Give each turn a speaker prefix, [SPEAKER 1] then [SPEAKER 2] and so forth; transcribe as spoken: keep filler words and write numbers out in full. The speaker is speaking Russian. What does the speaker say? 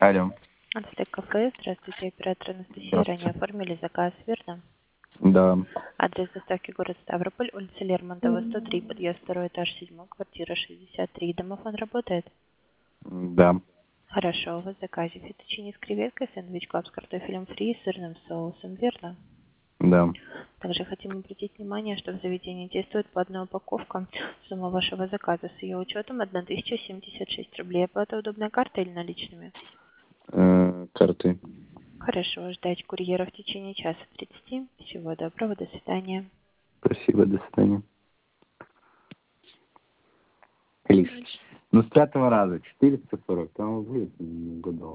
[SPEAKER 1] Алло.
[SPEAKER 2] Ацтек кафе. Здравствуйте, оператор Анастасия.
[SPEAKER 1] Здравствуйте.
[SPEAKER 2] Ранее оформили заказ, верно?
[SPEAKER 1] Да.
[SPEAKER 2] Адрес доставки город Ставрополь, улица Лермонтова, сто три, подъезд второй этаж, седьмой, квартира шестьдесят три. Домофон работает?
[SPEAKER 1] Да.
[SPEAKER 2] Хорошо, у вас в заказе фетучини с креветкой, сэндвич клаб с картофелем фри и сырным соусом, верно?
[SPEAKER 1] Да.
[SPEAKER 2] Также хотим обратить внимание, что в заведении действует по одной упаковка. Сумма вашего заказа с ее учетом тысяча семьдесят шесть рублей. Оплата удобной картой или наличными?
[SPEAKER 1] Э, карты.
[SPEAKER 2] Хорошо, ждать курьера в течение часа тридцати. Всего доброго, до свидания.
[SPEAKER 1] Спасибо, до свидания. Лишь. Ну, с пятого раза. четыреста сорок. Там будет, не угадал.